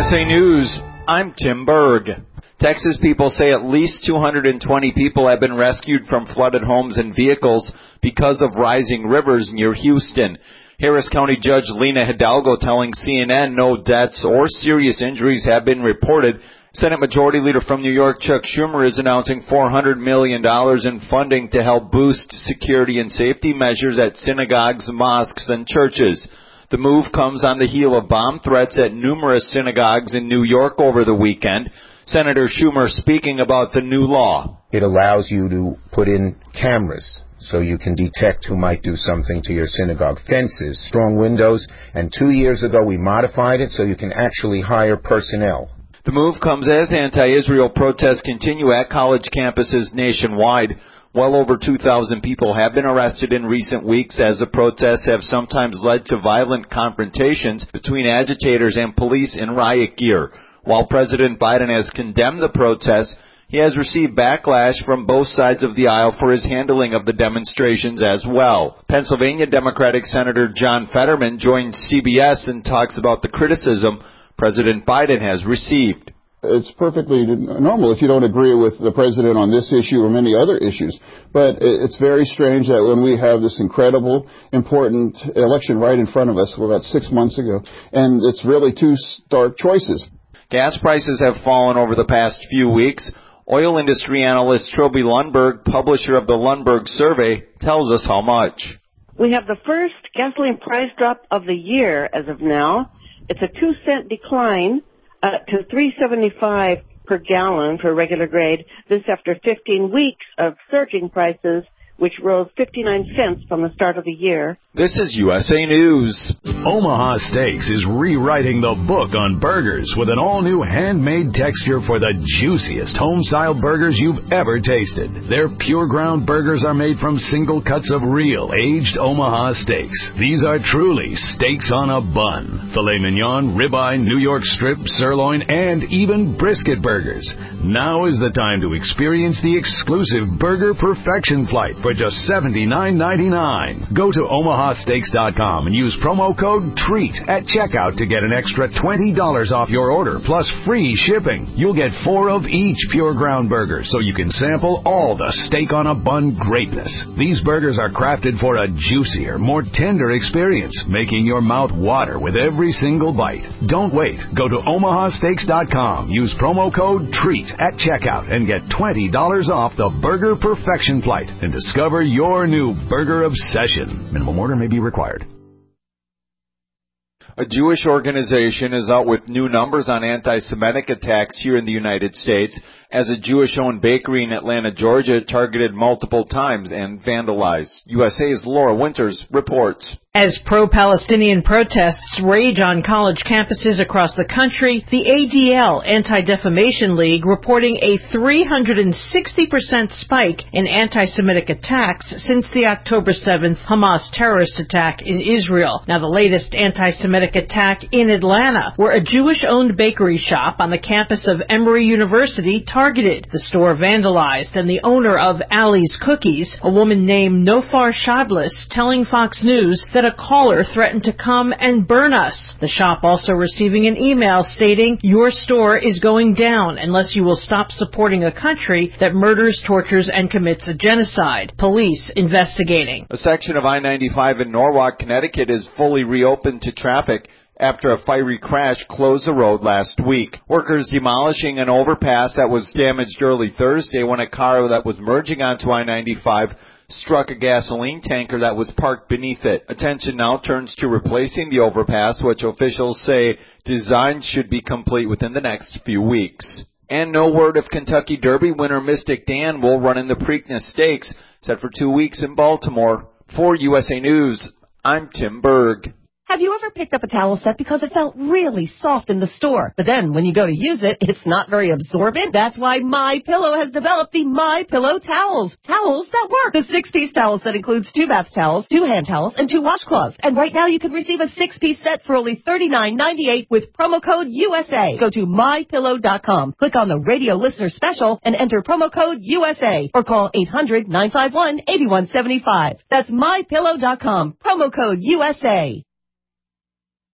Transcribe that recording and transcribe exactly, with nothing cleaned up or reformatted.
S A News, I'm Tim Berg. Texas people say at least two hundred twenty people have been rescued from flooded homes and vehicles because of rising rivers near Houston. Harris County Judge Lena Hidalgo telling C N N no deaths or serious injuries have been reported. Senate Majority Leader from New York, Chuck Schumer, is announcing four hundred million dollars in funding to help boost security and safety measures at synagogues, mosques, and churches. The move comes on the heel of bomb threats at numerous synagogues in New York over the weekend. Senator Schumer speaking about the new law. It allows you to put in cameras so you can detect who might do something to your synagogue. Fences, strong windows, and two years ago we modified it so you can actually hire personnel. The move comes as anti-Israel protests continue at college campuses nationwide. Well over two thousand people have been arrested in recent weeks as the protests have sometimes led to violent confrontations between agitators and police in riot gear. While President Biden has condemned the protests, he has received backlash from both sides of the aisle for his handling of the demonstrations as well. Pennsylvania Democratic Senator John Fetterman joined C B S and talks about the criticism President Biden has received. It's perfectly normal if you don't agree with the president on this issue or many other issues. But it's very strange that when we have this incredible, important election right in front of us, about six months ago, and it's really two stark choices. Gas prices have fallen over the past few weeks. Oil industry analyst Trilby Lundberg, publisher of the Lundberg Survey, tells us how much. We have the first gasoline price drop of the year as of now. It's a two cent decline uh, to three seventy-five per gallon for regular grade. This after fifteen weeks of surging prices, which rose fifty-nine cents from the start of the year. This is U S A News. Omaha Steaks is rewriting the book on burgers with an all-new handmade texture for the juiciest home-style burgers you've ever tasted. Their pure ground burgers are made from single cuts of real aged Omaha steaks. These are truly steaks on a bun. Filet mignon, ribeye, New York strip, sirloin, and even brisket burgers. Now is the time to experience the exclusive Burger Perfection Flight for just seventy-nine ninety-nine. Go to omaha steaks dot com and use promo code TREAT at checkout to get an extra twenty dollars off your order plus free shipping. You'll get four of each pure ground burger so you can sample all the steak on a bun greatness. These burgers are crafted for a juicier, more tender experience, making your mouth water with every single bite. Don't wait. Go to omaha steaks dot com. Use promo code TREAT at checkout and get twenty dollars off the Burger Perfection Flight and discover your new burger obsession. Minimum order may be required. A Jewish organization is out with new numbers on anti-Semitic attacks here in the United States as a Jewish-owned bakery in Atlanta, Georgia, targeted multiple times and vandalized. U S A's Laura Winters reports. As pro-Palestinian protests rage on college campuses across the country, the A D L, Anti-Defamation League, reporting a three hundred sixty percent spike in anti-Semitic attacks since the October seventh Hamas terrorist attack in Israel. Now, the latest anti-Semitic attack in Atlanta, where a Jewish-owned bakery shop on the campus of Emory University targeted. The store vandalized, and the owner of Ali's Cookies, a woman named Nofar Shadlis, telling Fox News that a caller threatened to come and burn us. The shop also receiving an email stating, "Your store is going down unless you will stop supporting a country that murders, tortures, and commits a genocide." Police investigating. A section of I ninety-five in Norwalk, Connecticut is fully reopened to traffic after a fiery crash closed the road last week. Workers demolishing an overpass that was damaged early Thursday when a car that was merging onto I ninety-five struck a gasoline tanker that was parked beneath it. Attention now turns to replacing the overpass, which officials say design should be complete within the next few weeks. And no word if Kentucky Derby winner Mystic Dan will run in the Preakness Stakes, set for two weeks in Baltimore. For U S A News, I'm Tim Berg. Have you ever picked up a towel set because it felt really soft in the store, but then when you go to use it, it's not very absorbent? That's why MyPillow has developed the MyPillow towels. Towels that work. The six-piece towels that includes two bath towels, two hand towels, and two washcloths. And right now you can receive a six-piece set for only thirty-nine ninety-eight with promo code U S A. Go to my pillow dot com, click on the radio listener special, and enter promo code U S A, or call eight hundred nine five one eight one seven five. That's my pillow dot com, promo code U S A.